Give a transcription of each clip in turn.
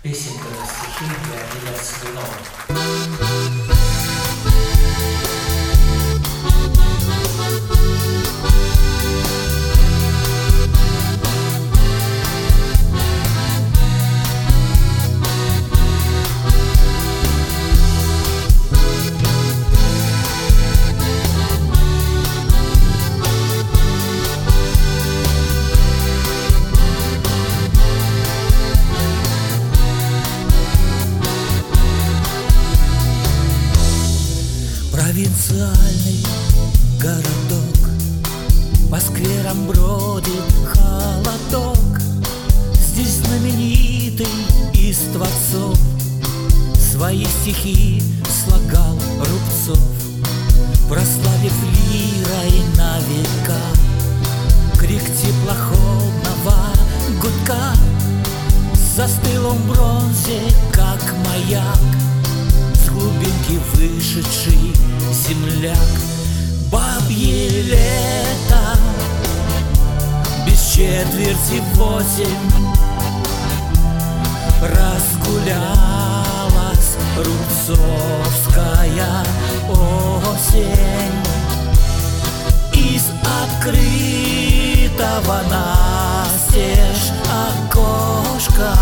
Песенка на стихи Леонида Цыганова. Провинциальный городок, по скверам бродит холодок. Здесь знаменитый из творцов свои стихи слагал Рубцов, прославив лирой на века. Крик теплоходного гудка застыл он в бронзе, как маяк, с глубинки вышедший земляк. Бабье лето без четверти 8 разгулялась рубцовская осень. Из открытого настежь окошка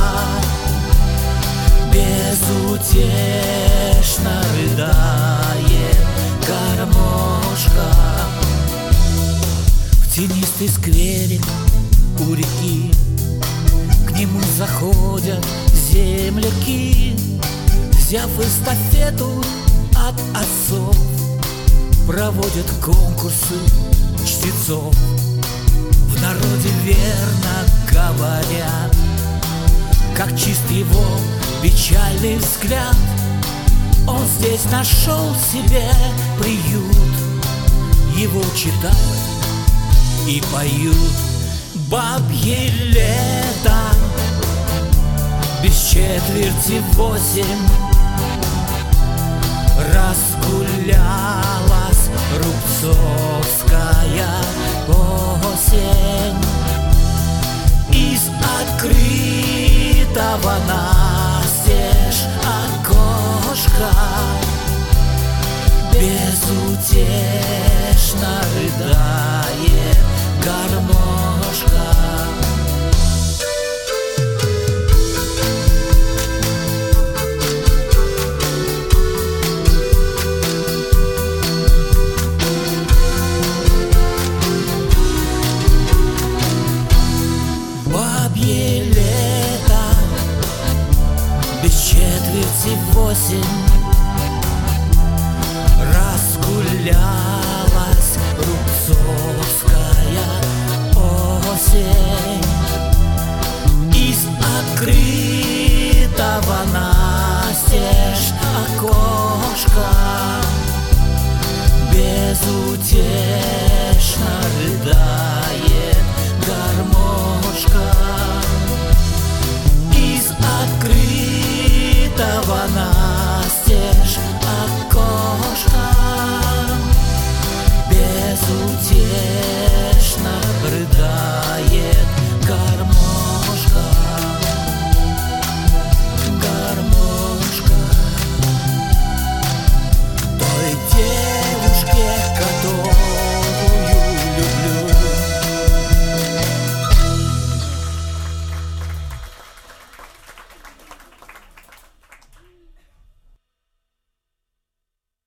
безутешно рыдает гармошка. В тенистый скверик у реки к нему заходят земляки, взяв эстафету от отцов, проводят конкурсы чтецов. В народе верно говорят, как чист его печальный взгляд. Он здесь нашел себе приют, его читают и поют. Бабье лето без четверти 8 разгулялась рубцовская осень. Из открытого настежь окошка безутешно рыдает гармошка. Бабье лето без четверти 8 разгулялась рубцовская осень. Из открытого настежь окошка безутешно рыдает гармошка. Из открытого настежь